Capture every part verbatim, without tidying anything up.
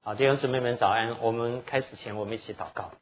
好，弟兄姊妹们早安。我们开始前，我们一起祷告。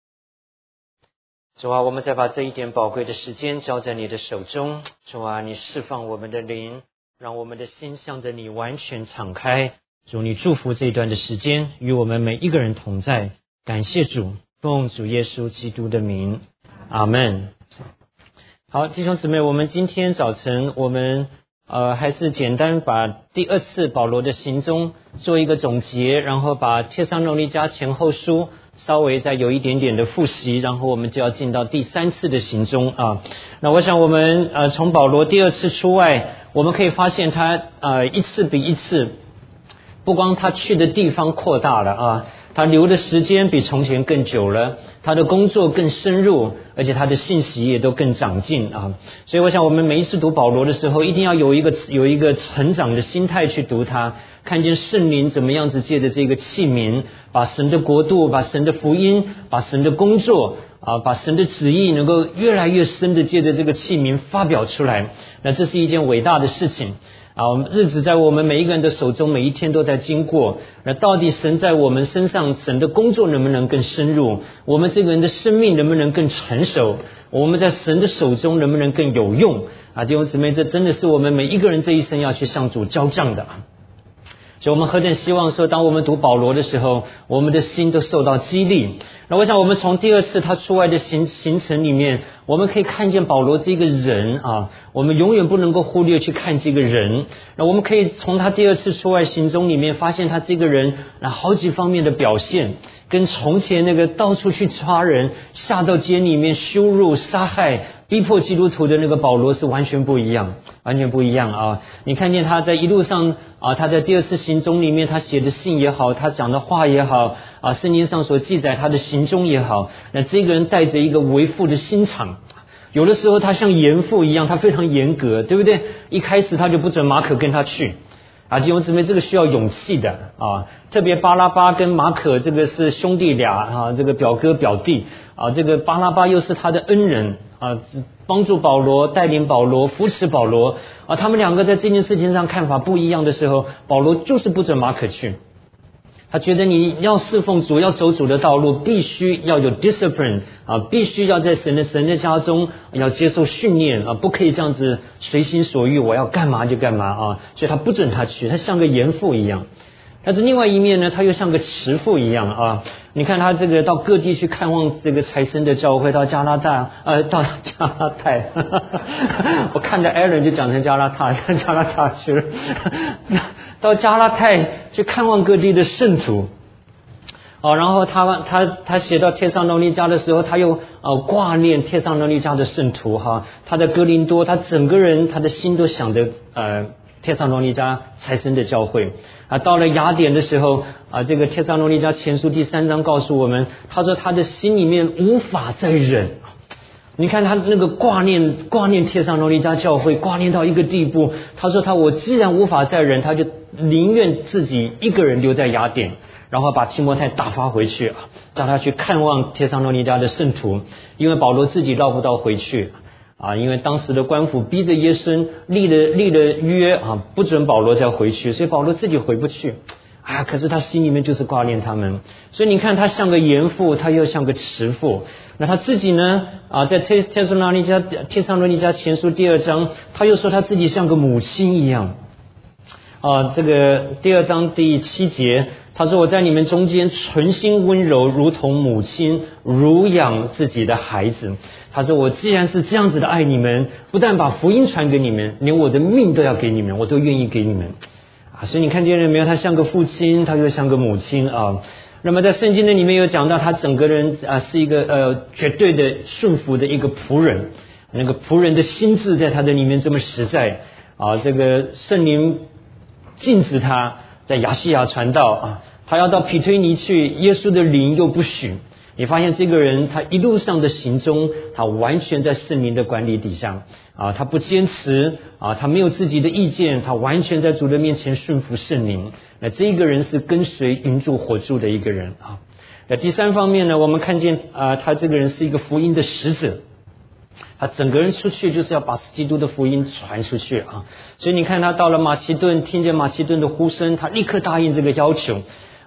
主啊，我们再把这一点宝贵的时间交在你的手中。主啊，你释放我们的灵，让我们的心向着你完全敞开。主，你祝福这一段的时间，与我们每一个人同在。感谢主，奉主耶稣基督的名，阿们。好，弟兄姊妹，我们今天早晨我们呃，还是简单把第二次保罗的行踪做一个总结，然后把帖撒罗尼迦前后书稍微再有一点点的复习，然后我们就要进到第三次的行踪啊。那我想我们呃从保罗第二次出外，我们可以发现他呃一次比一次，不光他去的地方扩大了啊，他留的时间比从前更久了，他的工作更深入，而且他的信息也都更长进啊。所以我想我们每一次读保罗的时候，一定要有一个有一个成长的心态去读它，看见圣灵怎么样子借着这个器皿，把神的国度，把神的福音，把神的工作啊，把神的旨意能够越来越深的借着这个器皿发表出来。那这是一件伟大的事情啊！我们日子在我们每一个人的手中，每一天都在经过。那到底神在我们身上，神的工作能不能更深入？我们这个人的生命能不能更成熟？我们在神的手中能不能更有用？啊，弟兄姊妹，这真的是我们每一个人这一生要去向主交账的。所以我们何等希望说，当我们读保罗的时候，我们的心都受到激励。那我想我们从第二次他出外的行行程里面，我们可以看见保罗这个人啊，我们永远不能够忽略去看这个人。那我们可以从他第二次出外行踪里面发现他这个人那好几方面的表现，跟从前那个到处去抓人，下到监里面羞辱杀害逼迫基督徒的那个保罗是完全不一样，完全不一样啊！你看见他在一路上啊，他在第二次行踪里面，他写的信也好，他讲的话也好啊，圣经上所记载他的行踪也好，那这个人带着一个为父的心肠。有的时候他像严父一样，他非常严格，对不对？一开始他就不准马可跟他去啊，弟兄姊妹，这个需要勇气的啊！特别巴拉巴跟马可这个是兄弟俩啊，这个表哥表弟啊，这个巴拉巴又是他的恩人啊，帮助保罗，带领保罗，扶持保罗啊。他们两个在这件事情上看法不一样的时候，保罗就是不准马可去。他觉得你要侍奉主，要走主的道路，必须要有 discipline 啊，必须要在神的神的家中要接受训练啊，不可以这样子随心所欲，我要干嘛就干嘛啊。所以他不准他去，他像个严父一样。但是另外一面呢，他又像个慈父一样啊。你看他这个到各地去看望这个财神的教会，到加拿大呃，到加拿大我看着 Aaron 就讲成加拿大，加拿大去了到加拉太去看望各地的圣徒哦，然后他他他写到帖撒罗尼迦的时候，他又呃挂念帖撒罗尼迦的圣徒哈。他在哥林多，他整个人他的心都想着呃帖撒罗尼迦财神的教会啊。到了雅典的时候啊，这个帖撒罗尼迦前书第三章告诉我们，他说他的心里面无法再忍。你看他那个挂念挂念帖撒罗尼迦教会，挂念到一个地步，他说他我既然无法再忍，他就宁愿自己一个人留在雅典，然后把提摩太打发回去啊，叫他去看望帖撒罗尼迦的圣徒，因为保罗自己绕不到回去啊，因为当时的官府逼着耶稣立了立了约啊，不准保罗再回去，所以保罗自己回不去啊。可是他心里面就是挂念他们，所以你看他像个严父，他又像个慈父。那他自己呢啊，在帖帖撒罗尼迦帖撒罗尼迦前书第二章，他又说他自己像个母亲一样啊。这个第二章第七节，他说我在你们中间存心温柔，如同母亲乳养自己的孩子。他说我既然是这样子的爱你们，不但把福音传给你们，连我的命都要给你们，我都愿意给你们啊。所以你看见了没有？他像个父亲，他又像个母亲啊。那么在圣经的里面有讲到，他整个人啊是一个呃绝对的顺服的一个仆人，那个仆人的心智在他的里面这么实在啊。这个圣灵禁止他在亚细亚传道啊，他要到庇推尼去，耶稣的灵又不许。你发现这个人他一路上的行踪，他完全在圣灵的管理底下啊，他不坚持啊，他没有自己的意见，他完全在主的面前顺服圣灵。那这个人是跟随云柱火柱的一个人啊。那第三方面呢，我们看见啊，他这个人是一个福音的使者，他整个人出去就是要把基督的福音传出去啊。所以你看他到了马其顿，听见马其顿的呼声，他立刻答应这个要求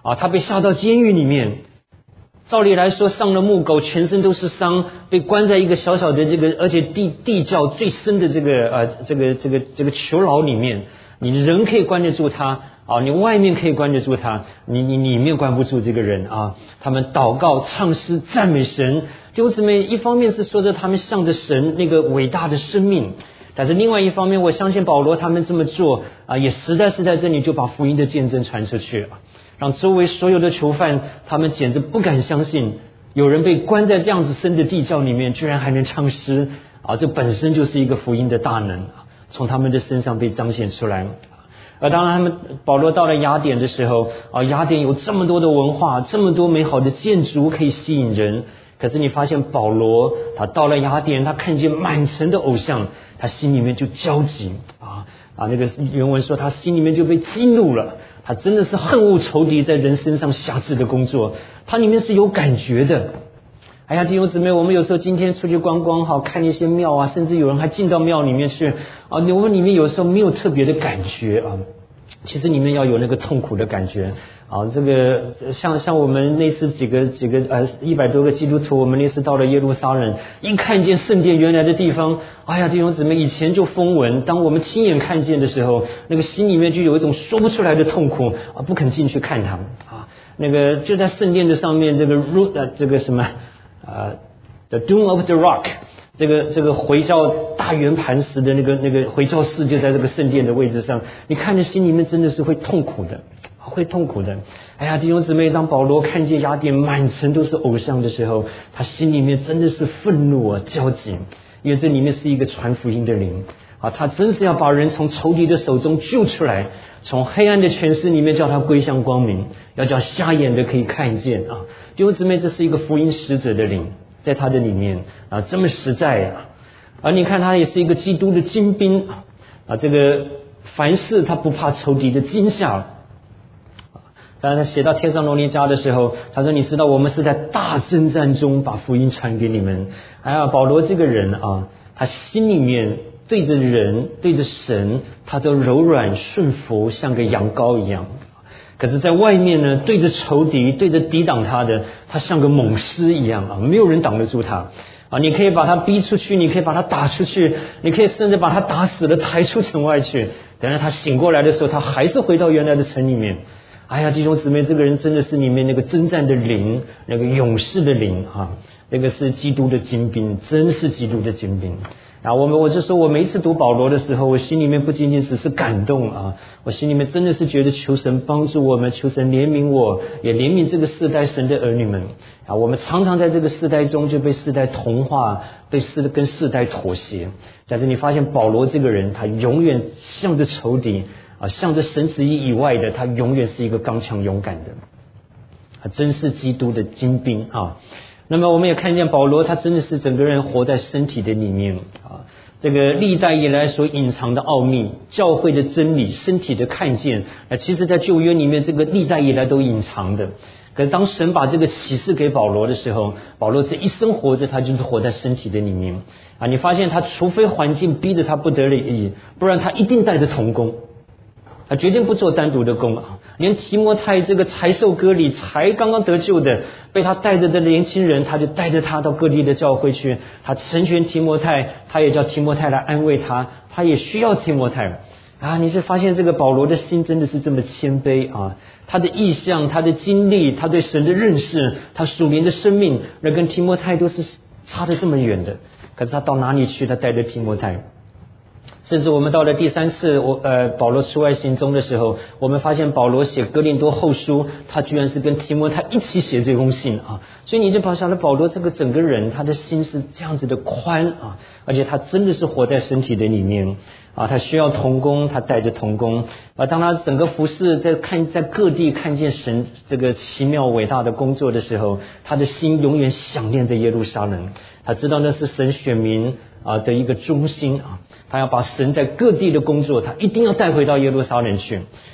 啊，他被下到监狱里面。照理来说，上了木狗，全身都是伤，被关在一个小小的这个，而且地地窖最深的这个呃这个这个这个囚牢里面，你人可以关得住他啊，你外面可以关得住他，你你里面关不住这个人啊。他们祷告、唱诗、赞美神，弟兄姊妹，一方面是说着他们向着神那个伟大的生命，但是另外一方面，我相信保罗他们这么做啊，也实在是在这里就把福音的见证传出去，让周围所有的囚犯，他们简直不敢相信，有人被关在这样子深的地窖里面，居然还能唱诗啊！这本身就是一个福音的大能，从他们的身上被彰显出来。而当然，他们保罗到了雅典的时候啊，雅典有这么多的文化，这么多美好的建筑可以吸引人。可是你发现保罗他到了雅典，他看见满城的偶像，他心里面就焦急啊啊！那个原文说他心里面就被激怒了。他真的是恨恶仇敌在人身上辖制的工作，他里面是有感觉的。哎呀，弟兄姊妹，我们有时候今天出去观光哈，看一些庙啊，甚至有人还进到庙里面去啊，我们里面有时候没有特别的感觉啊，其实里面要有那个痛苦的感觉啊。这个像像我们那次几个几个呃一百多个基督徒，我们那次到了耶路撒冷，一看见圣殿原来的地方，哎呀，弟兄姊妹，以前就风闻，当我们亲眼看见的时候，那个心里面就有一种说不出来的痛苦啊，不肯进去看它啊。那个就在圣殿的上面，这个 root 呃这个什么呃 the Dome of the Rock。这个这个回教大圆盘石的那个那个回教寺就在这个圣殿的位置上，你看着心里面真的是会痛苦的，会痛苦的。哎呀，弟兄姊妹，当保罗看见雅典满城都是偶像的时候，他心里面真的是愤怒啊，焦急，因为这里面是一个传福音的灵啊，他真是要把人从仇敌的手中救出来，从黑暗的权势里面叫他归向光明，要叫瞎眼的可以看见啊。弟兄姊妹，这是一个福音使者的灵。在他的里面啊，这么实在啊，而你看他也是一个基督的精兵啊，这个凡事他不怕仇敌的惊吓。当然他写到帖撒罗尼迦的时候，他说你知道我们是在大征战中把福音传给你们。哎呀，保罗这个人啊，他心里面对着人对着神，他都柔软顺服，像个羊羔一样。可是在外面呢，对着仇敌对着抵挡他的，他像个猛狮一样啊，没有人挡得住他啊！你可以把他逼出去，你可以把他打出去，你可以甚至把他打死了抬出城外去，等到他醒过来的时候，他还是回到原来的城里面。哎呀，弟兄姊妹，这个人真的是里面那个征战的灵，那个勇士的灵啊，那个是基督的精兵，真是基督的精兵啊！我们我就说我每一次读保罗的时候，我心里面不仅仅只是感动啊，我心里面真的是觉得求神帮助我们，求神怜悯我，也怜悯这个世代神的儿女们啊！我们常常在这个世代中就被世代同化，被世跟世代妥协。但是你发现保罗这个人，他永远向着仇敌啊，向着神旨意以外的，他永远是一个刚强勇敢的，他真是基督的精兵啊！那么我们也看见保罗，他真的是整个人活在身体的里面啊。这个历代以来所隐藏的奥秘，教会的真理，身体的看见，啊，其实在旧约里面，这个历代以来都隐藏的。可是当神把这个启示给保罗的时候，保罗这一生活着，他就是活在身体的里面啊。你发现他除非环境逼得他不得已，不然他一定带着同工。他决定不做单独的工啊，连提摩太这个才受割礼才刚刚得救的被他带着的年轻人，他就带着他到各地的教会去，他成全提摩太，他也叫提摩太来安慰他，他也需要提摩太啊。你是发现这个保罗的心真的是这么谦卑啊，他的意向，他的经历，他对神的认识，他属灵的生命，那跟提摩太都是差得这么远的。可是他到哪里去，他带着提摩太。甚至我们到了第三次我呃保罗出外行踪的时候，我们发现保罗写哥林多后书，他居然是跟提摩太一起写这封信啊！所以你就把想了保罗这个整个人，他的心是这样子的宽啊，而且他真的是活在身体的里面啊，他需要同工，他带着同工啊。当他整个服侍在看在各地看见神这个奇妙伟大的工作的时候，他的心永远想念着耶路撒冷，他知道那是神选民啊的一个中心啊。他要把神在各地的工作，他一定要带回到耶路撒冷去。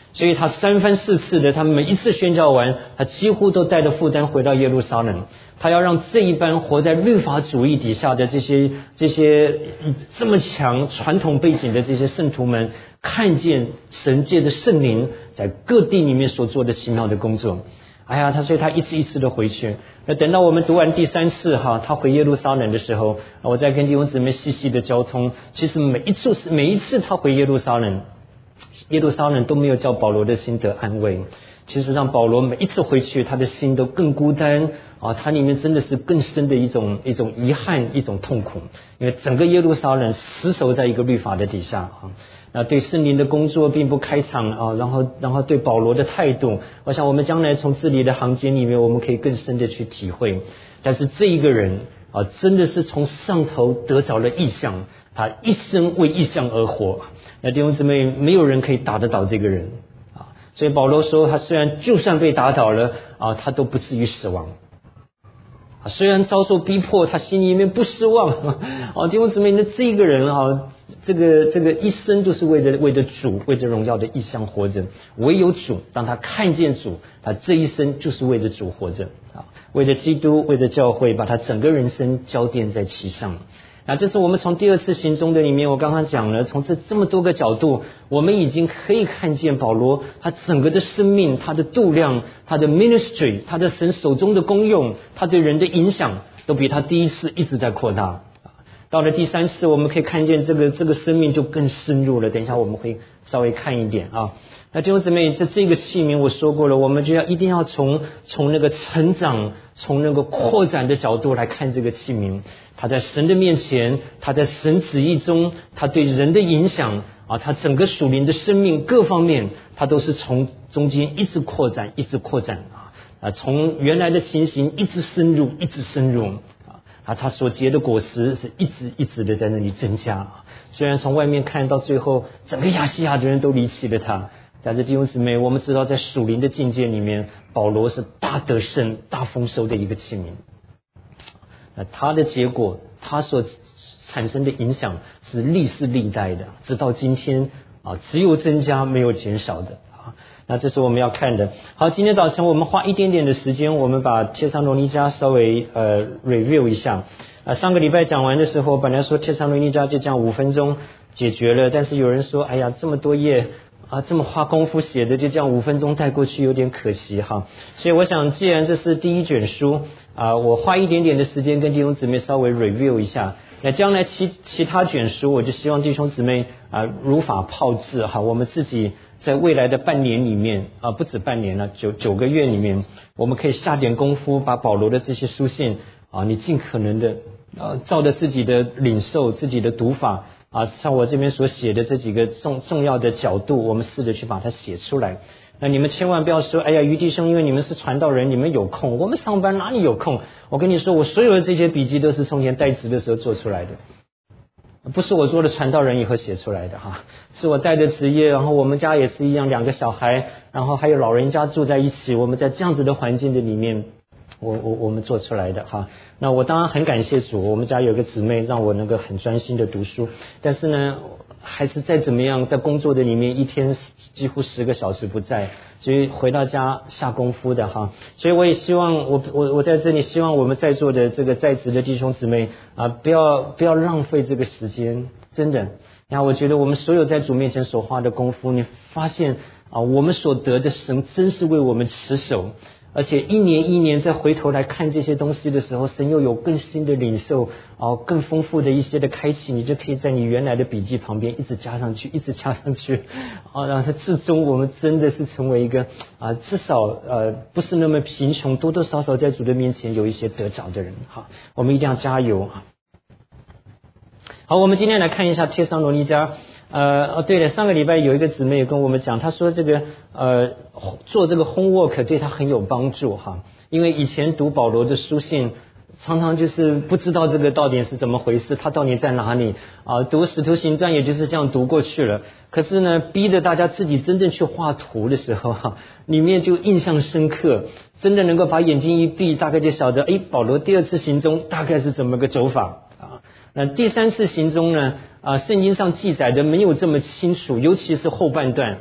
所以他三番四次的，他每一次宣教完，他几乎都带着负担回到耶路撒冷。他要让这一班活在律法主义底下的这些这些这么强传统背景的这些圣徒们，看见神界的圣灵在各地里面所做的奇妙的工作。哎呀，他所以他一次一次的回去。那等到我们读完第三次哈，他回耶路撒冷的时候，我再跟弟兄姊妹细细的交通。其实每一次每一次他回耶路撒冷，耶路撒冷都没有叫保罗的心得安慰。其实让保罗每一次回去，他的心都更孤单啊，他里面真的是更深的一种一种遗憾，一种痛苦。因为整个耶路撒冷死守在一个律法的底下啊。那对圣灵的工作并不开场啊，然后然后对保罗的态度，我想我们将来从字里的行间里面，我们可以更深的去体会。但是这一个人啊，真的是从上头得着了异象，他一生为异象而活。那弟兄姊妹，没有人可以打得倒这个人啊。所以保罗说，他虽然就算被打倒了啊，他都不至于死亡。啊，虽然遭受逼迫，他心里面不失望啊。弟兄姊妹，那这一个人啊，这个这个一生都是为着为着主，为着荣耀的异象活着。唯有主，当他看见主，他这一生就是为着主活着啊，为着基督，为着教会，把他整个人生交奠在其上。那这是我们从第二次行踪的里面，我刚刚讲了，从这这么多个角度，我们已经可以看见保罗他整个的生命，他的度量，他的 ministry， 他的神手中的功用，他对人的影响，都比他第一次一直在扩大。到了第三次，我们可以看见这个这个生命就更深入了。等一下我们会稍微看一点啊。那弟兄姊妹，这这个器皿我说过了，我们就要一定要从从那个成长，从那个扩展的角度来看这个器皿。他在神的面前，他在神旨意中，他对人的影响啊，他整个属灵的生命各方面，他都是从中间一直扩展，一直扩展啊啊，从原来的情形一直深入，一直深入。啊，他所结的果实是一直一直的在那里增加。虽然从外面看到最后，整个亚细亚的人都离弃了他，但是弟兄姊妹，我们知道在属灵的境界里面，保罗是大得胜、大丰收的一个器皿。那他的结果，他所产生的影响是历世历代的，直到今天啊，只有增加没有减少的。那这是我们要看的。好，今天早晨我们花一点点的时间，我们把帖撒罗尼迦稍微呃 review 一下。啊，上个礼拜讲完的时候，本来说帖撒罗尼迦就这样五分钟解决了，但是有人说，哎呀，这么多页啊，这么花功夫写的，就这样五分钟带过去，有点可惜哈。所以我想，既然这是第一卷书啊，我花一点点的时间跟弟兄姊妹稍微 review 一下。那将来其其他卷书，我就希望弟兄姊妹啊如法炮制哈，我们自己在未来的半年里面啊，不止半年了，九九个月里面，我们可以下点功夫，把保罗的这些书信啊，你尽可能的呃，照着自己的领受、自己的读法啊，像我这边所写的这几个重重要的角度，我们试着去把它写出来。那你们千万不要说，哎呀，于弟兄，因为你们是传道人，你们有空，我们上班哪里有空？我跟你说，我所有的这些笔记都是从前带职的时候做出来的。不是我做了传道人以后写出来的哈，是我带着职业，然后我们家也是一样，两个小孩，然后还有老人家住在一起，我们在这样子的环境的里面，我我我们做出来的哈。那我当然很感谢主，我们家有个姊妹让我能够很专心的读书，但是呢，还是再怎么样，在工作的里面一天几乎十个小时不在，所以回到家下功夫的哈。所以我也希望我我我在这里希望我们在座的这个在职的弟兄姊妹啊，不要不要浪费这个时间，真的。然后我觉得我们所有在主面前所花的功夫，你发现啊，我们所得的神真是为我们持守。而且一年一年再回头来看这些东西的时候，神又有更新的领受哦，更丰富的一些的开启，你就可以在你原来的笔记旁边一直加上去，一直加上去啊，然后至终我们真的是成为一个啊，至少呃不是那么贫穷，多多少少在主的面前有一些得着的人哈，我们一定要加油啊！好，我们今天来看一下帖撒罗尼迦。呃哦，对了，上个礼拜有一个姊妹也跟我们讲，她说这个呃做这个 homework 对她很有帮助哈，因为以前读保罗的书信，常常就是不知道这个到底是怎么回事，他到底在哪里啊？读使徒行传也就是这样读过去了，可是呢，逼着大家自己真正去画图的时候哈，里面就印象深刻，真的能够把眼睛一闭，大概就晓得，诶，保罗第二次行踪大概是怎么个走法啊？那第三次行踪呢？啊，圣经上记载的没有这么清楚，尤其是后半段。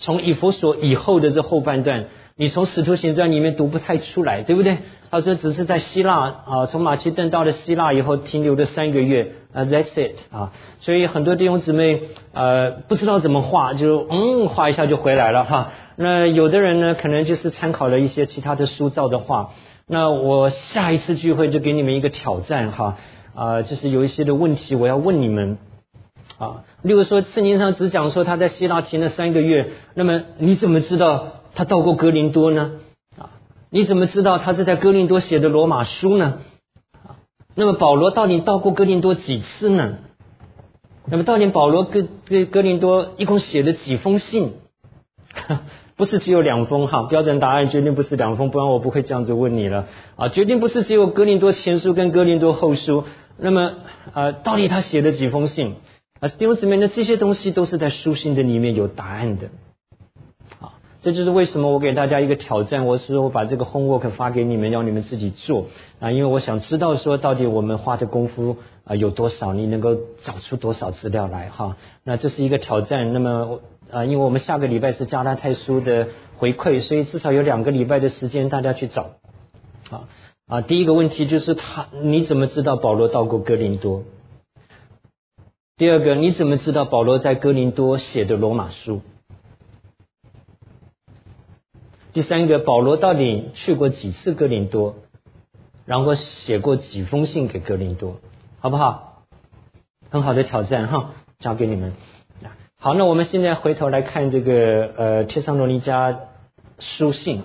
从以弗所以后的这后半段，你从使徒行传里面读不太出来，对不对？他说只是在希腊啊，从马其顿到了希腊以后停留了三个月啊 ，That's it 啊。所以很多弟兄姊妹呃不知道怎么画，就嗯画一下就回来了哈。那有的人呢，可能就是参考了一些其他的书造的画。那我下一次聚会就给你们一个挑战哈，啊，就是有一些的问题我要问你们啊，例如说圣经上只讲说他在希腊停了三个月，那么你怎么知道他到过哥林多呢？啊，你怎么知道他是在哥林多写的罗马书呢？啊，那么保罗到底到过哥林多几次呢？那么到底保罗跟跟哥林多一共写了几封信？不是只有两封哈，标准答案绝对不是两封，不然我不会这样子问你了啊，绝对不是只有哥林多前书跟哥林多后书。那么呃，到底他写了几封信啊？弟兄姊妹呢，这些东西都是在书信的里面有答案的。啊，这就是为什么我给大家一个挑战，我说我把这个 homework 发给你们，要你们自己做啊，因为我想知道说到底我们花的功夫啊有多少，你能够找出多少资料来哈。那这是一个挑战。那么啊，因为我们下个礼拜是加拉太书的回馈，所以至少有两个礼拜的时间大家去找。啊啊，第一个问题就是他，你怎么知道保罗到过哥林多？第二个，你怎么知道保罗在哥林多写的罗马书？第三个，保罗到底去过几次哥林多，然后写过几封信给哥林多，好不好？很好的挑战哈，交给你们。好，那我们现在回头来看这个呃帖撒罗尼迦书信。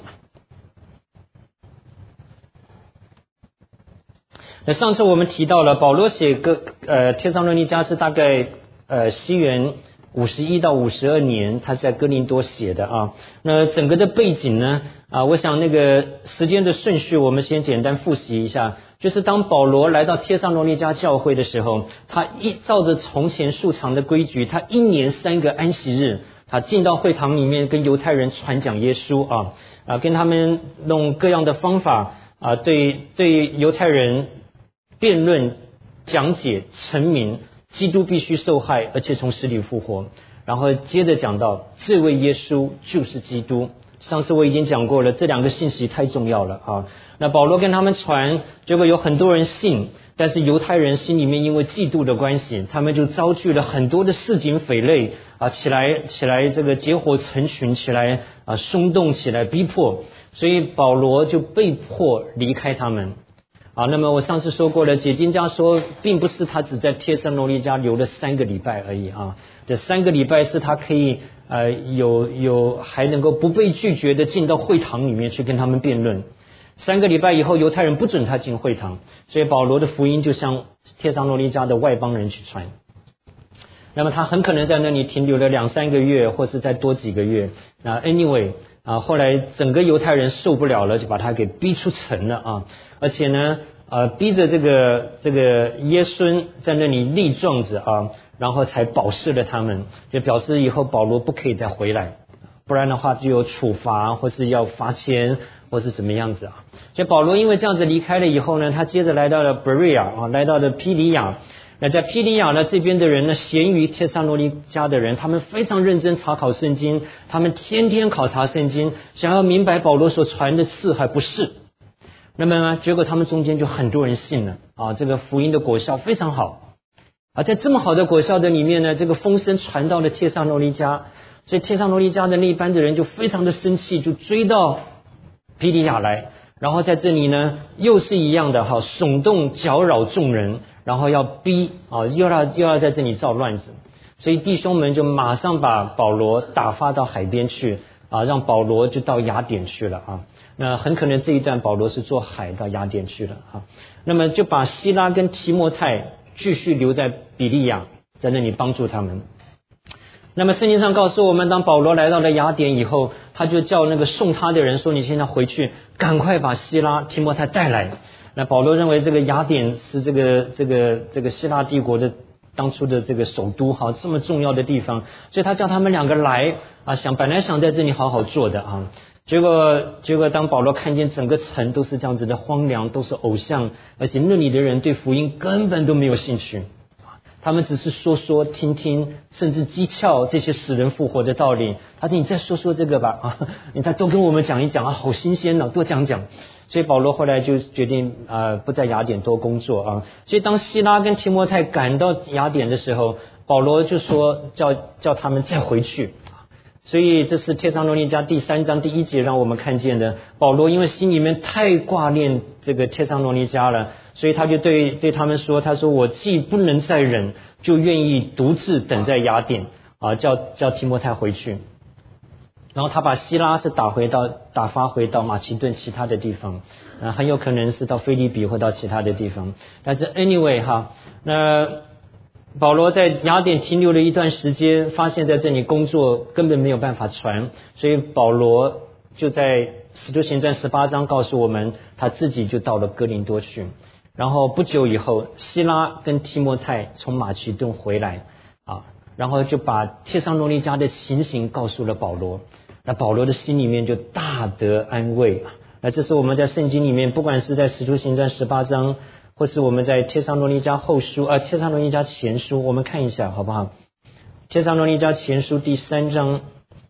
那上次我们提到了保罗写个呃帖撒罗尼迦是大概呃西元五十一到五十二年，他在哥林多写的啊。那整个的背景呢啊，我想那个时间的顺序我们先简单复习一下。就是当保罗来到帖撒罗尼迦教会的时候，他一照着从前素常的规矩，他一年三个安息日，他进到会堂里面跟犹太人传讲耶稣啊啊，跟他们用各样的方法啊，对对犹太人辩论、讲解、陈明基督必须受害，而且从死里复活。然后接着讲到这位耶稣就是基督。上次我已经讲过了，这两个信息太重要了啊。那保罗跟他们传，结果有很多人信，但是犹太人心里面因为嫉妒的关系，他们就招聚了很多的市井匪类啊，起来起来这个结伙成群起来啊，松动起来逼迫，所以保罗就被迫离开他们啊。那么我上次说过了，解经家说并不是他只在帖撒罗尼迦留了三个礼拜而已啊，这三个礼拜是他可以呃有有还能够不被拒绝的进到会堂里面去跟他们辩论。三个礼拜以后，犹太人不准他进会堂，所以保罗的福音就向帖撒罗尼迦的外邦人去传。那么他很可能在那里停留了两三个月，或是再多几个月。那 anyway 啊，后来整个犹太人受不了了，就把他给逼出城了啊！而且呢，呃，逼着这个这个耶稣在那里立状子啊，然后才保释了他们，就表示以后保罗不可以再回来，不然的话就有处罚，或是要罚钱，或是怎么样子啊。所以保罗因为这样子离开了以后呢，他接着来到了伯瑞亚啊，来到了庇里亚。那在庇里亚呢这边的人呢，咸于帖撒罗尼迦的人，他们非常认真查考圣经，他们天天考察圣经，想要明白保罗所传的是还不是。那么呢，结果他们中间就很多人信了啊，这个福音的果效非常好啊。在这么好的果效的里面呢，这个风声传到了帖撒罗尼迦，所以帖撒罗尼迦的那一班的人就非常的生气，就追到庇里亚来，然后在这里呢又是一样的哈，耸动搅扰众人，然后要逼啊，又要又要在这里造乱子，所以弟兄们就马上把保罗打发到海边去啊，让保罗就到雅典去了啊。那很可能这一段保罗是坐海到雅典去了啊。那么就把希拉跟提摩太继续留在比利亚，在那里帮助他们。那么圣经上告诉我们，当保罗来到了雅典以后，他就叫那个送他的人说，你现在回去赶快把希拉提摩太带来。那保罗认为这个雅典是这个这个这个希腊帝国的当初的这个首都哈，这么重要的地方，所以他叫他们两个来啊，想本来想在这里好好做的啊，结果结果当保罗看见整个城都是这样子的荒凉，都是偶像，而且那里的人对福音根本都没有兴趣， 他们只是说说听听，甚至讥诮这些死人复活的道理。他说你再说说这个吧，啊，你再多跟我们讲一讲啊，好新鲜哦，多讲讲。所以保罗后来就决定呃不在雅典多工作啊。所以当希拉跟提摩太赶到雅典的时候，保罗就说叫叫他们再回去。所以这是帖撒罗尼迦第三章第一节让我们看见的，保罗因为心里面太挂念这个帖撒罗尼迦了，所以他就对对他们说，他说我既不能再忍，就愿意独自等在雅典啊，叫叫提摩太回去。然后他把希拉是打回到打发回到马其顿其他的地方，啊，很有可能是到腓立比或到其他的地方。但是 anyway 哈，那保罗在雅典停留了一段时间，发现在这里工作根本没有办法传，所以保罗就在使徒行传十八章告诉我们，他自己就到了哥林多去。然后不久以后，希拉跟提摩太从马其顿回来啊，然后就把帖撒罗尼迦的情形告诉了保罗。那保罗的心里面就大得安慰。那这是我们在圣经里面，不管是在使徒行传十八章，或是我们在帖撒罗尼迦后书啊，帖撒罗尼迦前书，我们看一下好不好？帖撒罗尼迦前书第三章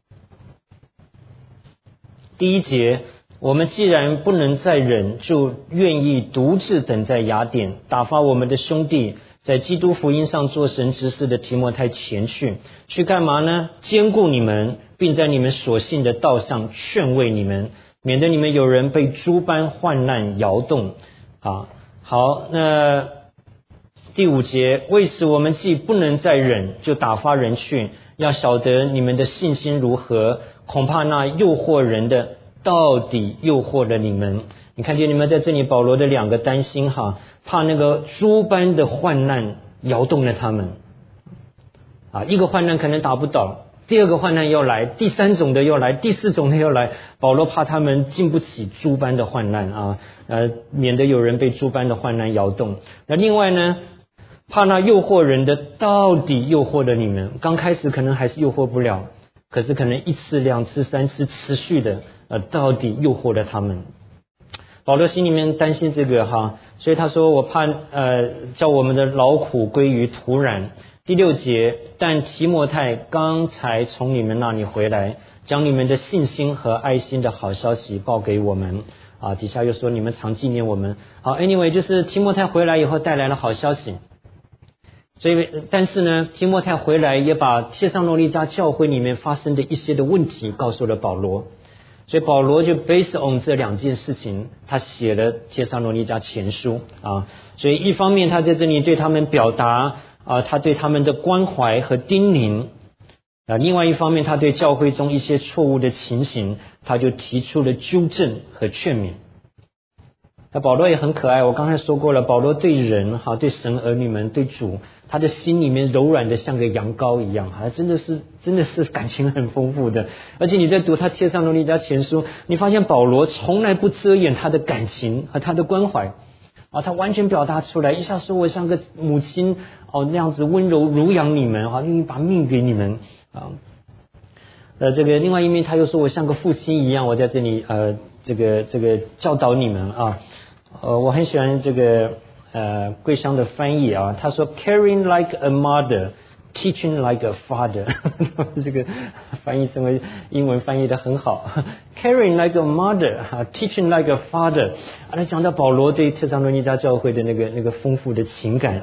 第一节，我们既然不能再忍，就愿意独自等在雅典，打发我们的兄弟在基督福音上做神执事的提摩太前去，去干嘛呢？兼顾你们，并在你们所信的道上劝慰你们，免得你们有人被诸般患难摇动啊。好，那第五节，为此我们既不能再忍，就打发人去，要晓得你们的信心如何，恐怕那诱惑人的到底诱惑了你们。你看见你们在这里保罗的两个担心哈，怕那个诸般的患难摇动了他们啊，一个患难可能打不倒，第二个患难要来，第三种的要来，第四种的要来，保罗怕他们经不起诸般的患难啊，呃，免得有人被诸般的患难摇动。那另外呢，怕那诱惑人的到底诱惑了你们，刚开始可能还是诱惑不了，可是可能一次两次三次持续的呃，到底诱惑了他们。保罗心里面担心这个哈，所以他说我怕呃叫我们的劳苦归于徒然。第六节，但提摩太刚才从你们那里回来，将你们的信心和爱心的好消息报给我们啊。底下又说你们常纪念我们。好 ，anyway 就是提摩太回来以后带来了好消息。所以但是呢，提摩太回来也把帖撒罗尼迦教会里面发生的一些的问题告诉了保罗。所以保罗就 based on 这两件事情，他写了帖撒罗尼迦前书啊。所以一方面他在这里对他们表达啊，他对他们的关怀和叮咛啊，另外一方面他对教会中一些错误的情形，他就提出了纠正和劝勉。那保罗也很可爱，我刚才说过了，保罗对人哈，对神儿女们，对主，他的心里面柔软的像个羊羔一样，啊，真的是真的是感情很丰富的。而且你在读他帖撒罗尼迦前书，你发现保罗从来不遮掩他的感情和他的关怀啊，他完全表达出来，一下说我像个母亲哦那样子温柔乳养你们啊，愿意把命给你们啊。呃，这个另外一面他又说我像个父亲一样，我在这里呃这个这个教导你们啊。呃，我很喜欢这个呃桂香的翻译啊，他说 caring like a mother, teaching like a father 这个翻译成为英文翻译的很好caring like a mother, teaching like a father 啊，他讲到保罗对帖撒罗尼迦教会的那个那个丰富的情感。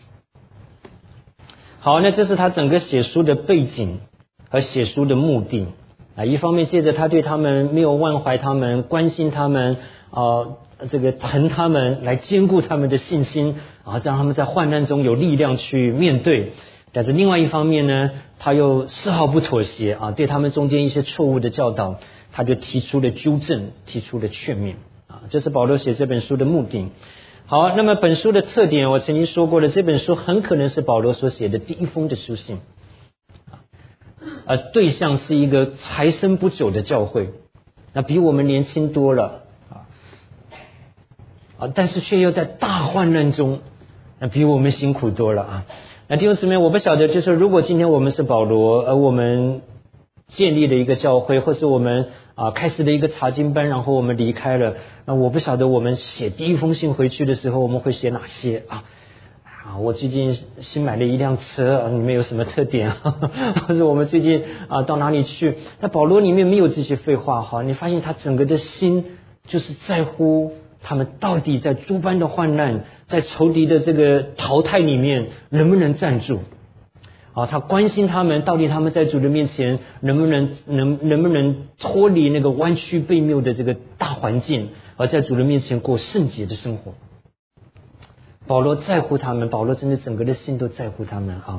好，那这是他整个写书的背景和写书的目的啊，一方面借着他对他们没有忘怀他们，关心他们啊，这个疼他们，来兼顾他们的信心啊，让他们在患难中有力量去面对。但是另外一方面呢，他又丝毫不妥协啊，对他们中间一些错误的教导，他就提出了纠正，提出了劝勉啊，这是保罗写这本书的目的。好，那么本书的特点我曾经说过了，这本书很可能是保罗所写的第一封的书信。呃，对象是一个才生不久的教会，那比我们年轻多了啊，啊，但是却又在大患难中，那比我们辛苦多了啊。那弟兄姊妹，我不晓得，就是如果今天我们是保罗，而我们建立了一个教会，或是我们啊开始了一个查经班，然后我们离开了，那我不晓得我们写第一封信回去的时候，我们会写哪些啊？ 啊，我最近新买了一辆车，里面有什么特点？或者我们最近啊到哪里去？那保罗里面没有这些废话哈，你发现他整个的心就是在乎他们到底在诸般的患难，在仇敌的这个淘汰里面能不能站住？啊，他关心他们到底他们在主的面前能不能能能不能脱离那个弯曲悖谬的这个大环境，而在主的面前过圣洁的生活。保罗在乎他们，保罗真的整个的心都在乎他们啊。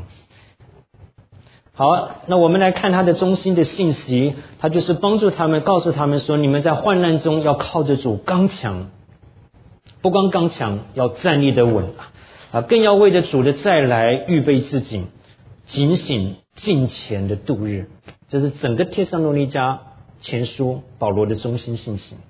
好，那我们来看他的中心的信息，他就是帮助他们，告诉他们说，你们在患难中要靠着主刚强，不光刚强，要站立得稳啊，更要为着主的再来预备自己，警醒敬虔的度日。这是整个帖撒罗尼迦前书保罗的中心信息。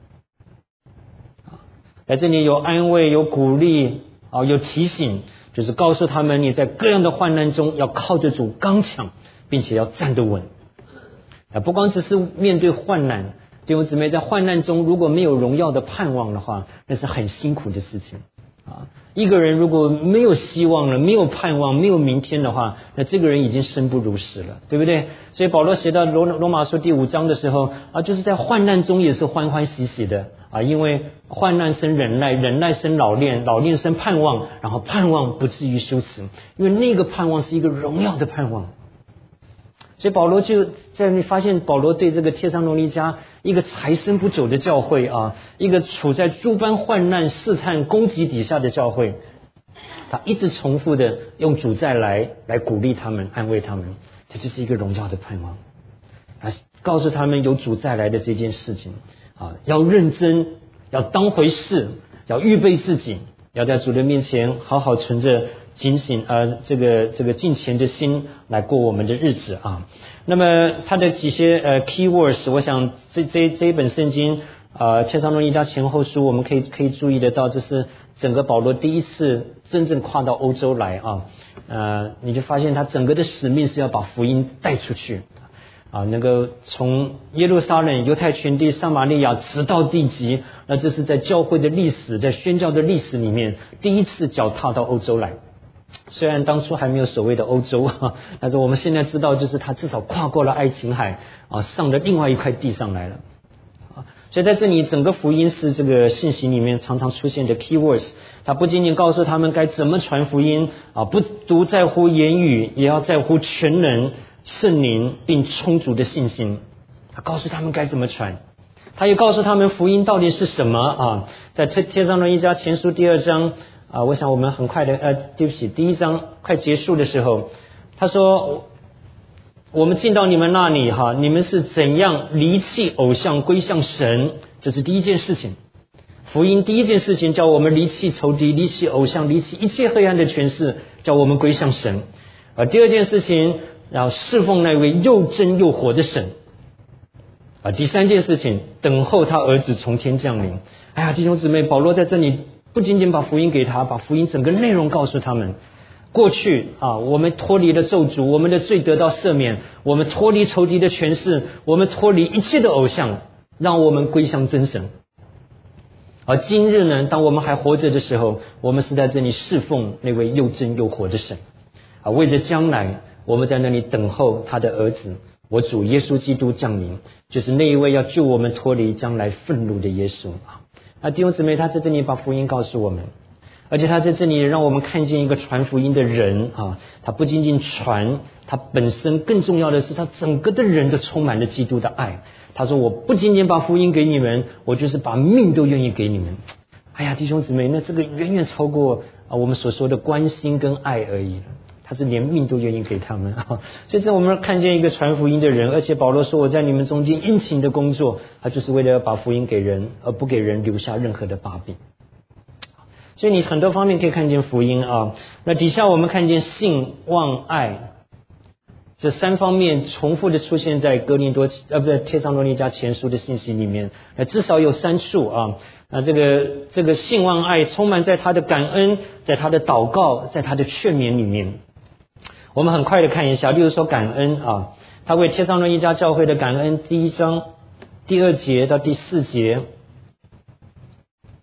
在这里有安慰，有鼓励啊，有提醒，就是告诉他们你在各样的患难中要靠着主刚强，并且要站得稳啊。不光只是面对患难，弟兄姊妹，在患难中如果没有荣耀的盼望的话，那是很辛苦的事情啊。一个人如果没有希望了，没有盼望，没有明天的话，那这个人已经生不如死了，对不对？所以保罗写到罗罗马书第五章的时候啊，就是在患难中也是欢欢喜喜的啊，因为患难生忍耐，忍耐生老练，老练生盼望，然后盼望不至于羞耻，因为那个盼望是一个荣耀的盼望。所以保罗就在你发现保罗对这个帖撒罗尼迦一个才生不久的教会啊，一个处在诸般患难试探攻击底下的教会，他一直重复的用主再来来鼓励他们，安慰他们，这就是一个荣耀的盼望啊，告诉他们有主再来的这件事情啊，要认真，要当回事，要预备自己，要在主的面前好好存着警醒呃这个这个敬虔的心来过我们的日子啊。那么他的几些呃 key words， 我想这这这一本圣经呃帖撒罗尼迦前后书，我们可以可以注意得到，这是整个保罗第一次真正跨到欧洲来啊。呃你就发现他整个的使命是要把福音带出去啊，能够从耶路撒冷、犹太全地、撒玛利亚直到地极，那这是在教会的历史，在宣教的历史里面第一次脚踏到欧洲来。虽然当初还没有所谓的欧洲，但是我们现在知道，就是他至少跨过了爱琴海啊，上了另外一块地上来了啊。所以在这里，整个福音是这个信息里面常常出现的 key words。他不仅仅告诉他们该怎么传福音啊，不独在乎言语，也要在乎全能、圣灵并充足的信心。他告诉他们该怎么传，他也告诉他们福音到底是什么啊。在帖撒罗尼迦前书第二章。啊，我想我们很快的，呃，对不起，第一章快结束的时候，他说，我们进到你们那里哈，你们是怎样离弃偶像归向神，这是第一件事情。福音第一件事情叫我们离弃仇敌，离弃偶像，离弃一切黑暗的权势，叫我们归向神。而第二件事情，然后侍奉那位又真又活的神。啊，第三件事情，等候他儿子从天降临。哎呀，弟兄姊妹，保罗在这里不仅仅把福音给他，把福音整个内容告诉他们。过去啊，我们脱离了咒诅，我们的罪得到赦免，我们脱离仇敌的权势，我们脱离一切的偶像，让我们归向真神。而今日呢，当我们还活着的时候，我们是在这里侍奉那位又真又活的神啊，为着将来我们在那里等候他的儿子，我主耶稣基督降临，就是那一位要救我们脱离将来愤怒的耶稣啊。那弟兄姊妹，他在这里把福音告诉我们，而且他在这里让我们看见一个传福音的人啊，他不仅仅传，他本身更重要的是他整个的人都充满了基督的爱。他说我不仅仅把福音给你们，我就是把命都愿意给你们。哎呀，弟兄姊妹，那这个远远超过啊我们所说的关心跟爱而已，他是连命都愿意给他们啊。所以这我们看见一个传福音的人，而且保罗说我在你们中间殷勤的工作，他就是为了要把福音给人，而不给人留下任何的把柄。所以你很多方面可以看见福音啊。那底下我们看见信、望、爱这三方面重复的出现在哥林多呃不对帖撒罗尼迦前书的信息里面，那至少有三处啊。那这个这个信、望、爱充满在他的感恩，在他的祷告，在他的劝勉里面。我们很快的看一下，例如说感恩啊，他为帖撒罗尼迦教会的感恩，第一章第二节到第四节，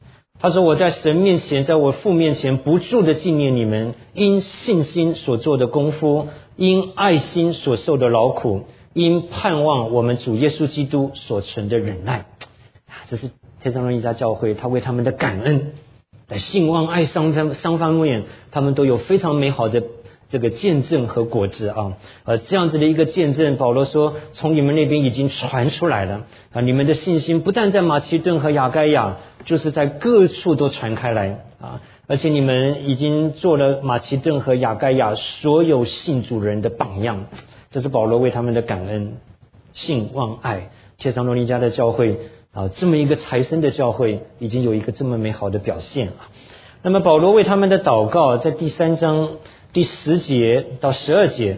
他说我在神面前，在我父面前不住的纪念你们因信心所做的功夫，因爱心所受的劳苦，因盼望我们主耶稣基督所存的忍耐。这是帖撒罗尼迦教会他为他们的感恩，在信望爱三方三方面他们都有非常美好的这个见证和果子啊，呃，这样子的一个见证，保罗说从你们那边已经传出来了啊，你们的信心不但在马其顿和亚该亚，就是在各处都传开来啊，而且你们已经做了马其顿和亚该亚所有信主人的榜样。这是保罗为他们的感恩，信望爱。帖撒罗尼迦的教会啊，这么一个财生的教会，已经有一个这么美好的表现啊。那么保罗为他们的祷告，在第三章第十节到十二节，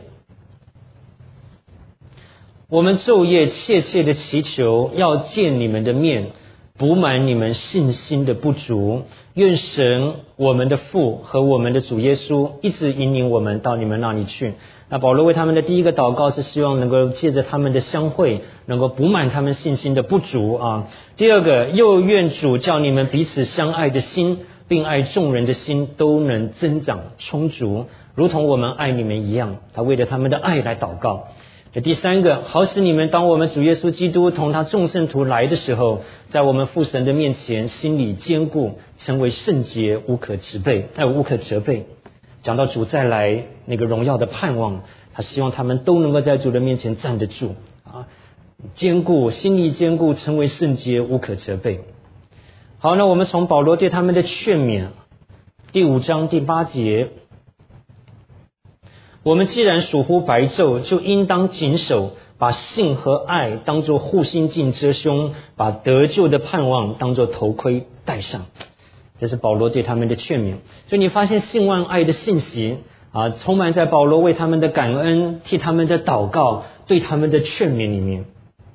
我们昼夜切切的祈求，要见你们的面，补满你们信心的不足。愿神我们的父和我们的主耶稣一直引领我们到你们那里去。那保罗为他们的第一个祷告是希望能够借着他们的相会，能够补满他们信心的不足啊。第二个，又愿主叫你们彼此相爱的心，并爱众人的心都能增长充足，如同我们爱你们一样。他为了他们的爱来祷告。第三个，好使你们当我们主耶稣基督同他众圣徒来的时候，在我们父神的面前心里坚固，成为圣洁，无可责备，哎，无可责备。讲到主再来那个荣耀的盼望，他希望他们都能够在主的面前站得住啊，坚固，心里坚固，成为圣洁，无可责备。好，那我们从保罗对他们的劝勉，第五章第八节，我们既然属乎白昼，就应当谨守，把信和爱当作护心镜遮胸，把得救的盼望当作头盔戴上。这是保罗对他们的劝勉。所以你发现信望爱的信息啊，充满在保罗为他们的感恩、替他们的祷告、对他们的劝勉里面。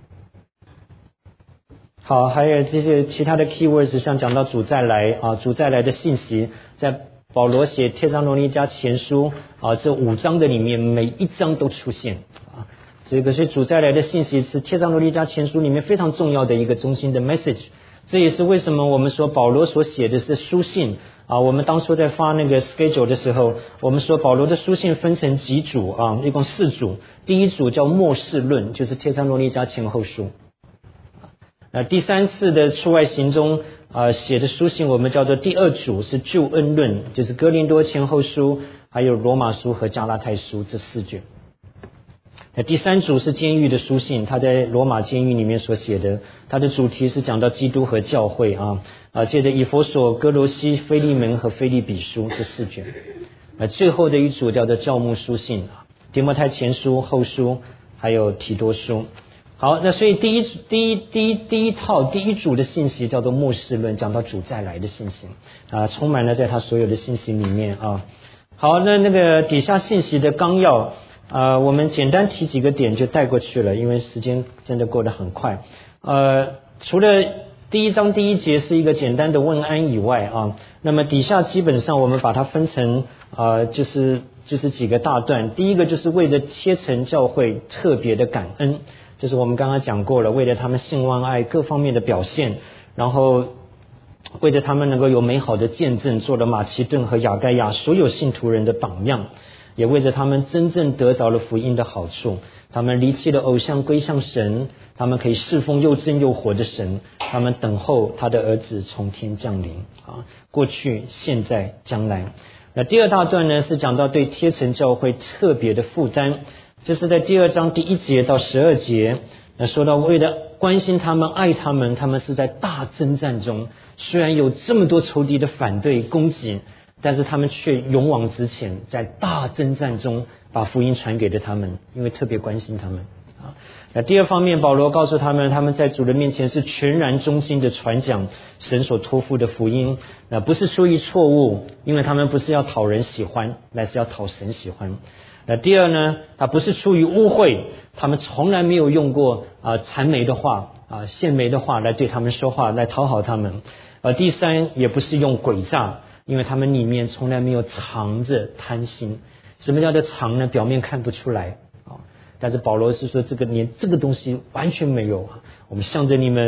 好，还有这些其他的 keywords， 像讲到主再来啊，主再来的信息，在保罗写帖撒罗尼迦前书啊这五章的里面，每一章都出现啊。这个是主再来的信息，是帖撒罗尼迦前书里面非常重要的一个中心的 message。这也是为什么我们说保罗所写的是书信啊。我们当初在发那个 schedule 的时候，我们说保罗的书信分成几组啊，一共四组。第一组叫末世论，就是帖撒罗尼迦前后书。那第三次的出外行中啊写的书信，我们叫做第二组，是救恩论，就是哥林多前后书，还有罗马书和加拉太书这四卷。那第三组是监狱的书信，他在罗马监狱里面所写的，他的主题是讲到基督和教会啊啊，接着以弗所、哥罗西、腓利门和腓利比书这四卷。那最后的一组叫做教牧书信，提摩太前书、后书，还有提多书。好，那所以第一第一第一第一套第一组的信息叫做末世论，讲到主再来的信息啊，充满了在他所有的信息里面啊。好，那那个底下信息的纲要。呃，我们简单提几个点就带过去了，因为时间真的过得很快。呃，除了第一章第一节是一个简单的问安以外啊，那么底下基本上我们把它分成呃，就是就是几个大段。第一个就是为了贴城教会特别的感恩，就是我们刚刚讲过了，为了他们信望爱各方面的表现，然后为了他们能够有美好的见证，做了马其顿和亚该亚所有信徒人的榜样。也为着他们真正得着了福音的好处，他们离弃了偶像归向神，他们可以侍奉又真又活的神，他们等候他的儿子从天降临啊，过去现在将来。那第二大段呢是讲到对贴城教会特别的负担，这是在第二章第一节到十二节，那说到为了关心他们爱他们，他们是在大征战中，虽然有这么多仇敌的反对攻击，但是他们却勇往直前，在大征战中把福音传给了他们，因为特别关心他们啊。那第二方面，保罗告诉他们，他们在主的面前是全然忠心的传讲神所托付的福音，那不是出于错误，因为他们不是要讨人喜欢，乃是要讨神喜欢。那第二呢，他不是出于污秽，他们从来没有用过啊谄媚的话啊献媚的话来对他们说话，来讨好他们。呃，第三也不是用诡诈，因为他们里面从来没有藏着贪心。什么叫做藏呢？表面看不出来啊，但是保罗是说这个连这个东西完全没有啊。我们向着你们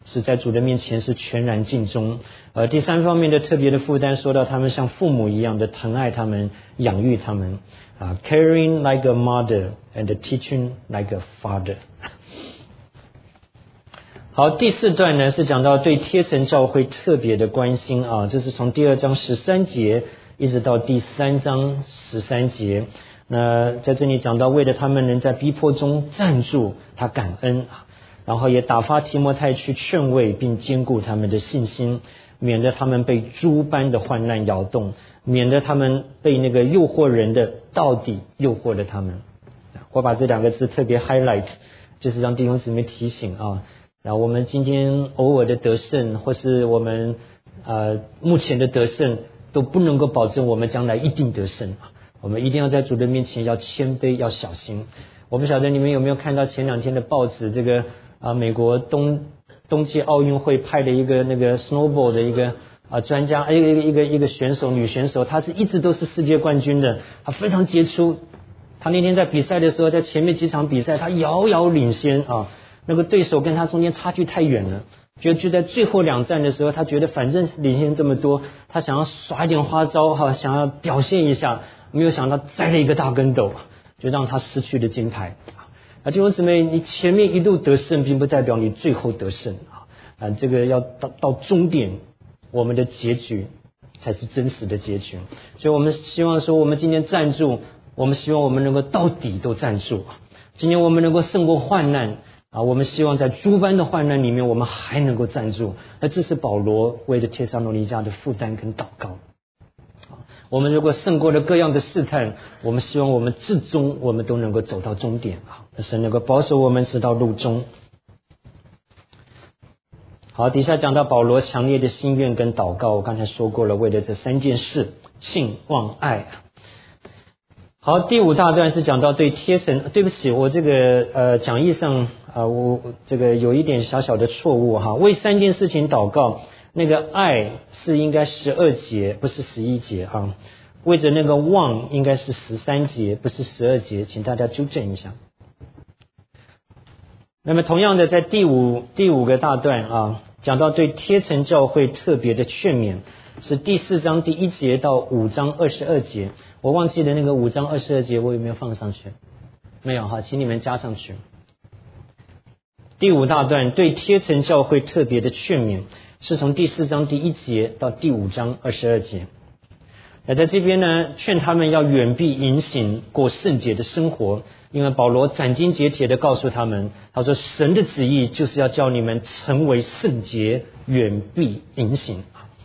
是在主的面前是全然尽忠。而第三方面的特别的负担，说到他们像父母一样的疼爱他们，养育他们啊 ，caring like a mother and teaching like a father。好，第四段呢是讲到对贴城教会特别的关心啊，这是从第二章十三节一直到第三章十三节。那在这里讲到，为了他们能在逼迫中站住，他感恩，然后也打发提摩太去劝慰并坚固他们的信心，免得他们被诸般的患难摇动，免得他们被那个诱惑人的到底诱惑了他们。我把这两个字特别 highlight， 就是让弟兄姊妹提醒啊。然后我们今天偶尔的得胜，或是我们呃目前的得胜，都不能够保证我们将来一定得胜。我们一定要在主的面前要谦卑，要小心。我不晓得你们有没有看到前两天的报纸，这个啊美国冬冬季奥运会派的一个那个 snowboard 的一个啊专家，一个一个一个选手，女选手，她是一直都是世界冠军的，她非常杰出。她那天在比赛的时候，在前面几场比赛，她遥遥领先啊。那个对手跟他中间差距太远了，就就在最后两站的时候，他觉得反正领先这么多，他想要耍一点花招哈，想要表现一下，没有想到栽了一个大跟斗，就让他失去了金牌。啊，弟兄姊妹，你前面一度得胜，并不代表你最后得胜啊！啊，这个要到到终点，我们的结局才是真实的结局。所以我们希望说，我们今天站住，我们希望我们能够到底都站住。今天我们能够胜过患难。啊，我们希望在诸般的患难里面，我们还能够站住。那这是保罗为了帖撒罗尼迦的负担跟祷告。我们如果胜过了各样的试探，我们希望我们至终我们都能够走到终点啊！神能够保守我们直到路终。好，底下讲到保罗强烈的心愿跟祷告，我刚才说过了，为了这三件事：信、望、爱。好，第五大段是讲到对贴城，对不起，我这个呃讲义上啊、呃，我这个有一点小小的错误哈。为三件事情祷告，那个爱是应该十二节，不是十一节啊。为着那个望应该是十三节，不是十二节，请大家纠正一下。那么同样的，在第五第五个大段啊，讲到对贴城教会特别的劝勉，是第四章第一节到五章二十二节。我忘记了那个五章二十二节，我有没有放上去？没有哈，请你们加上去。第五大段对贴城教会特别的劝勉，是从第四章第一节到第五章二十二节。那在这边呢，劝他们要远避淫行，过圣洁的生活。因为保罗斩钉截铁的告诉他们，他说神的旨意就是要叫你们成为圣洁，远避淫行。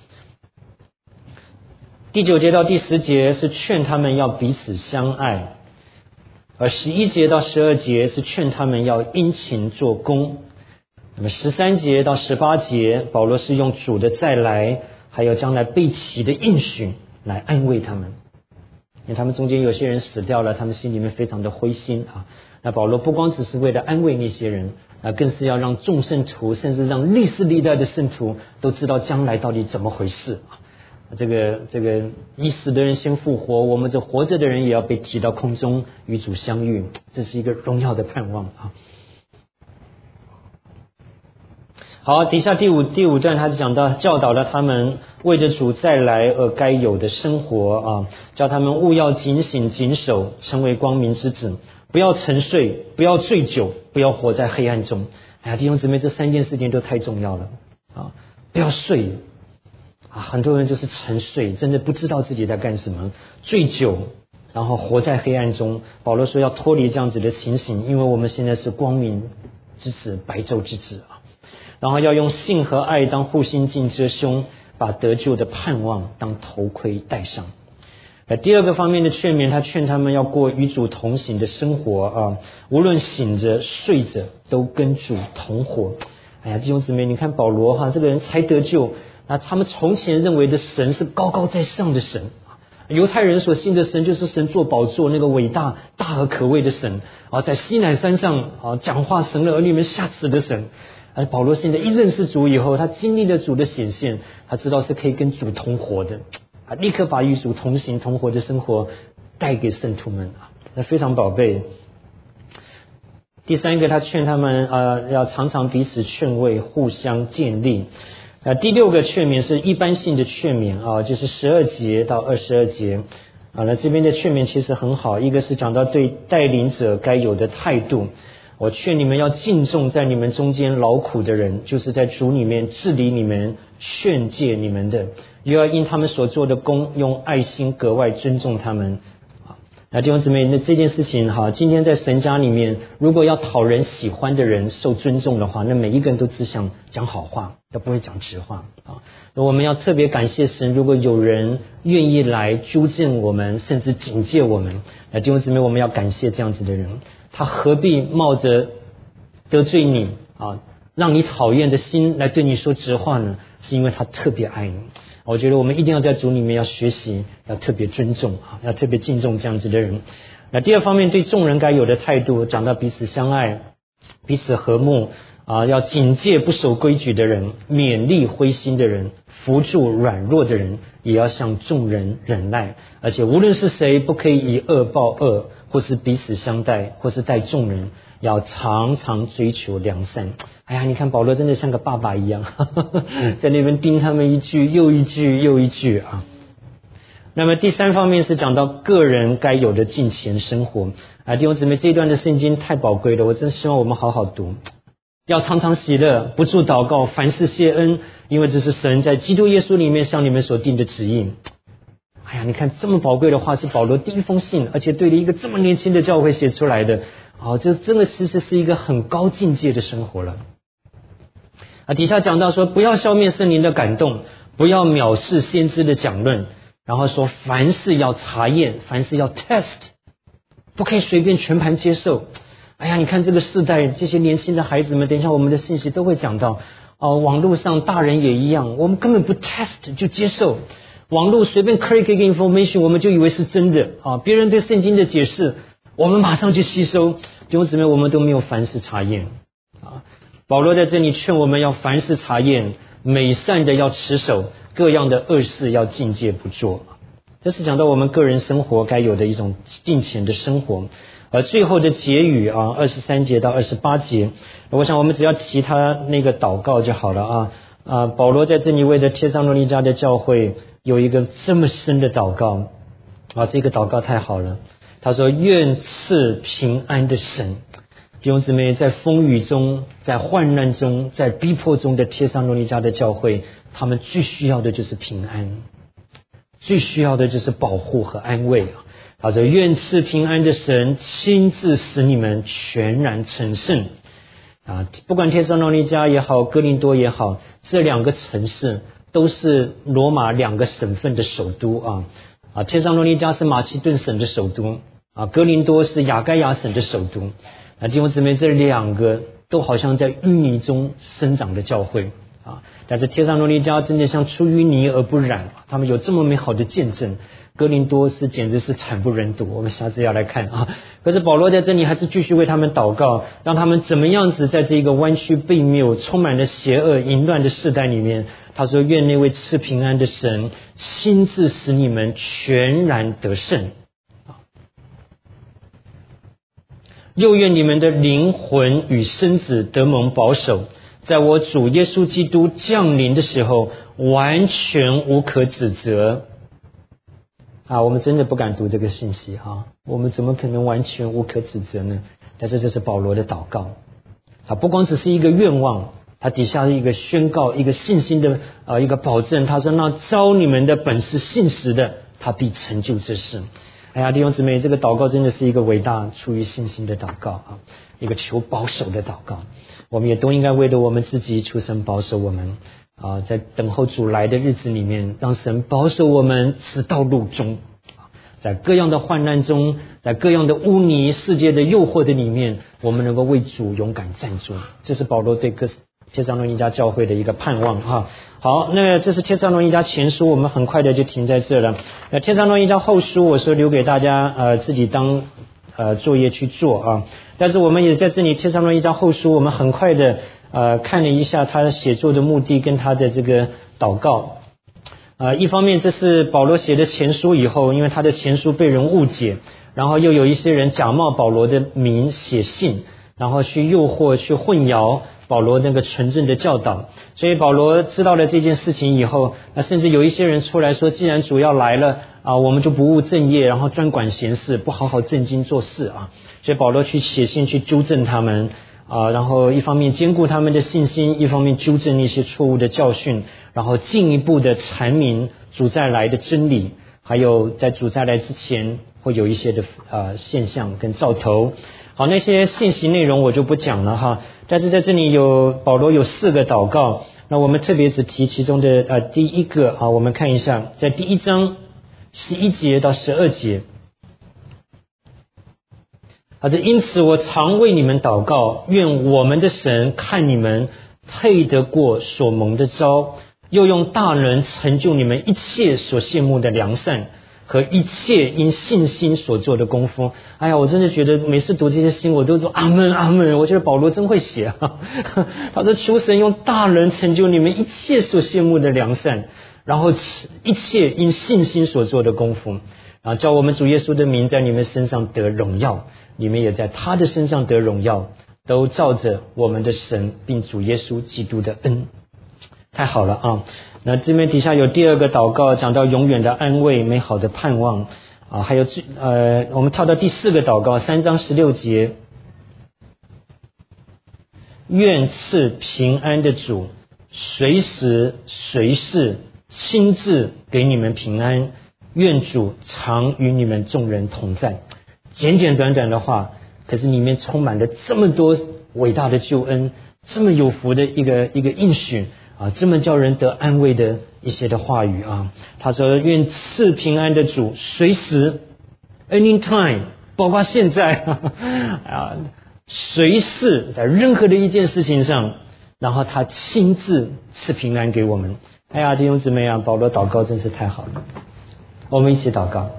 第九节到第十节是劝他们要彼此相爱，而十一节到十二节是劝他们要殷勤做工。那么十三节到十八节，保罗是用主的再来，还有将来被提的应许来安慰他们。因为他们中间有些人死掉了，他们心里面非常的灰心啊。那保罗不光只是为了安慰那些人啊，更是要让众圣徒，甚至让历世历代的圣徒都知道将来到底怎么回事啊。这个这个已死的人先复活，我们这活着的人也要被提到空中与主相遇，这是一个荣耀的盼望啊。好，底下第五第五段他就讲到教导了他们为着主再来而该有的生活啊，叫他们务要警醒谨守，成为光明之子，不要沉睡，不要醉酒，不要活在黑暗中。哎呀，弟兄姊妹，这三件事情都太重要了啊！不要睡啊，很多人就是沉睡，真的不知道自己在干什么，醉酒，然后活在黑暗中。保罗说要脱离这样子的情形，因为我们现在是光明之子，白昼之子啊。然后要用信和爱当护心镜遮胸，把得救的盼望当头盔戴上。呃，第二个方面的劝勉，他劝他们要过与主同行的生活啊，无论醒着睡着，都跟主同活。哎呀，弟兄姊妹，你看保罗哈，这个人才得救。那他们从前认为的神是高高在上的神，犹太人所信的神就是神坐宝座那个伟大大而可畏的神啊，在西乃山上啊讲话神的儿女们吓死的神。而保罗现在一认识主以后，他经历了主的显现，他知道是可以跟主同活的啊，立刻把与主同行同活的生活带给圣徒们啊，那非常宝贝。 第三个，他劝他们呃要常常彼此劝慰，互相建立。呃，第六个劝勉是一般性的劝勉啊，就是十二节到二十二节啊。那这边的劝勉其实很好，一个是讲到对带领者该有的态度。我劝你们要敬重在你们中间劳苦的人，就是在主里面治理你们、劝诫你们的，又要因他们所做的工，用爱心格外尊重他们。那弟兄姊妹，那这件事情哈，今天在神家里面，如果要讨人喜欢的人受尊重的话，那每一个人都只想讲好话，都不会讲直话啊。我们要特别感谢神，如果有人愿意来纠正我们，甚至警戒我们，那弟兄姊妹，我们要感谢这样子的人。他何必冒着得罪你啊，让你讨厌的心来对你说直话呢？是因为他特别爱你。我觉得我们一定要在主里面要学习，要特别尊重啊，要特别敬重这样子的人。那第二方面，对众人该有的态度，讲到彼此相爱、彼此和睦啊，要警戒不守规矩的人，勉励灰心的人，扶助软弱的人，也要向众人忍耐。而且无论是谁，不可以以恶报恶，或是彼此相待，或是待众人，要常常追求良善。哎呀，你看保罗真的像个爸爸一样，呵呵在那边盯他们一句又一句又一句啊。那么第三方面是讲到个人该有的敬虔生活啊，弟兄姊妹，这一段的圣经太宝贵了，我真希望我们好好读。要常常喜乐，不住祷告，凡事谢恩，因为这是神在基督耶稣里面向你们所定的旨意。哎呀，你看这么宝贵的话是保罗第一封信，而且对着一个这么年轻的教会写出来的，哦，这真的其实是一个很高境界的生活了。啊，底下讲到说，不要消灭圣灵的感动，不要藐视先知的讲论，然后说凡事要查验，凡事要 test， 不可以随便全盘接受。哎呀，你看这个世代，这些年轻的孩子们，等一下我们的信息都会讲到，哦，网络上大人也一样，我们根本不 test 就接受。网络随便 click 一个 information， 我们就以为是真的啊！别人对圣经的解释，我们马上就吸收。弟兄姊妹，我们都没有凡事查验啊！保罗在这里劝我们要凡事查验，美善的要持守，各样的恶事要禁戒不做。这是讲到我们个人生活该有的一种敬虔的生活。而最后的结语啊，二十三节到二十八节，我想我们只要提他那个祷告就好了啊啊！保罗在这里为着帖撒罗尼迦的教会有一个这么深的祷告啊，这个祷告太好了。他说：愿赐平安的神，弟兄姊妹，在风雨中，在患难中，在逼迫中的帖撒罗尼迦的教会，他们最需要的就是平安，最需要的就是保护和安慰啊。他说：愿赐平安的神亲自使你们全然成圣啊！不管帖撒罗尼迦也好，哥林多也好，这两个城市都是罗马两个省份的首都啊啊！帖撒罗尼迦是马其顿省的首都啊，哥林多是亚该亚省的首都啊。弟兄姊妹，这两个都好像在淤泥中生长的教会啊，但是帖撒罗尼迦真的像出淤泥而不染，他们有这么美好的见证。哥林多是简直是惨不忍睹，我们下次要来看啊。可是保罗在这里还是继续为他们祷告，让他们怎么样子在这个弯曲悖谬、充满了邪恶淫乱的世代里面，他说：愿那位赐平安的神亲自使你们全然得胜，又愿你们的灵魂与身子得蒙保守，在我主耶稣基督降临的时候完全无可指责。啊，我们真的不敢读这个信息啊，我们怎么可能完全无可指责呢？但是这是保罗的祷告，他不光只是一个愿望，他底下是一个宣告，一个信心的呃一个保证。他说：那招你们的本是信实的，他必成就这事。哎呀，弟兄姊妹，这个祷告真的是一个伟大出于信心的祷告啊，一个求保守的祷告。我们也都应该为了我们自己求神保守我们啊，在等候主来的日子里面，让神保守我们此道路中，在各样的患难中，在各样的污泥世界的诱惑的里面，我们能够为主勇敢站住。这是保罗对哥帖撒罗尼迦教会的一个盼望哈。好，那这是帖撒罗尼迦前书，我们很快的就停在这了。那帖撒罗尼迦后书，我说留给大家呃自己当呃作业去做啊。但是我们也在这里帖撒罗尼迦后书，我们很快的呃看了一下他写作的目的跟他的这个祷告。呃，一方面这是保罗写的前书以后，因为他的前书被人误解，然后又有一些人假冒保罗的名写信， 然后去诱惑、去混淆保罗那个纯正的教导。所以保罗知道了这件事情以后，那甚至有一些人出来说，既然主要来了啊，我们就不务正业，然后专管闲事，不好好正经做事啊。所以保罗去写信去纠正他们啊，然后一方面兼顾他们的信心，一方面纠正一些错误的教训，然后进一步的阐明主再来的真理，还有在主再来之前会有一些的呃现象跟兆头。好，那些信息内容我就不讲了哈，但是在这里有保罗有四个祷告，那我们特别只提其中的呃第一个啊，我们看一下，在第一章十一节到十二节。好的，因此我常为你们祷告，愿我们的神看你们配得过所蒙的召，又用大能成就你们一切所羡慕的良善和一切因信心所做的功夫。哎呀，我真的觉得每次读这些经我都说阿们阿们，我觉得保罗真会写啊。他说求神用大能成就你们一切所羡慕的良善，然后一切因信心所做的功夫，啊，叫我们主耶稣的名在你们身上得荣耀，你们也在他的身上得荣耀，都照着我们的神并主耶稣基督的恩。太好了啊！那这边底下有第二个祷告，讲到永远的安慰、美好的盼望啊，还有呃，我们跳到第四个祷告，三章十六节，愿赐平安的主，随时随事亲自给你们平安，愿主常与你们众人同在。简简短短的话，可是里面充满了这么多伟大的救恩，这么有福的一个一个应许啊，这么叫人得安慰的一些的话语啊。他说愿赐平安的主，随时 anytime， 包括现在啊，随时在任何的一件事情上，然后他亲自赐平安给我们。哎呀，弟兄姊妹啊，保罗祷告真是太好了，我们一起祷告。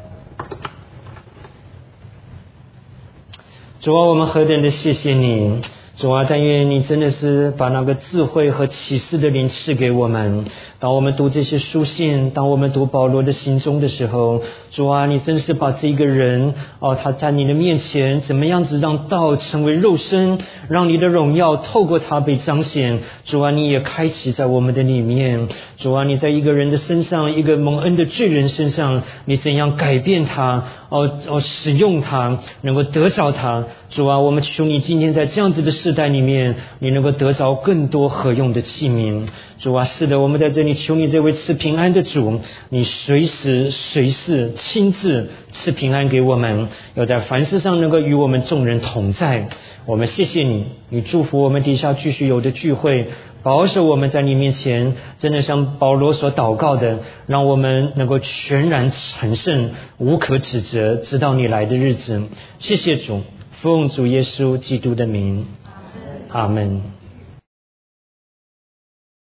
主啊，我们何等的谢谢你，主啊，但愿你真的是把那个智慧和启示的灵赐给我们。当我们读这些书信，当我们读保罗的行踪的时候，主啊，你真是把这一个人哦，他在你的面前怎么样子让道成为肉身，让你的荣耀透过他被彰显。主啊，你也开启在我们的里面。主啊，你在一个人的身上，一个蒙恩的罪人身上，你怎样改变他，哦哦，使用他，能够得着他。主啊，我们求你今天在这样子的世代里面，你能够得着更多合用的器皿。主啊，是的，我们在这里求你这位赐平安的主，你随时随事亲自赐平安给我们，要在凡事上能够与我们众人同在。我们谢谢你，你祝福我们底下继续有的聚会，保守我们在你面前真的像保罗所祷告的，让我们能够全然成圣，无可指责，直到你来的日子。谢谢主，奉主耶稣基督的名，阿们。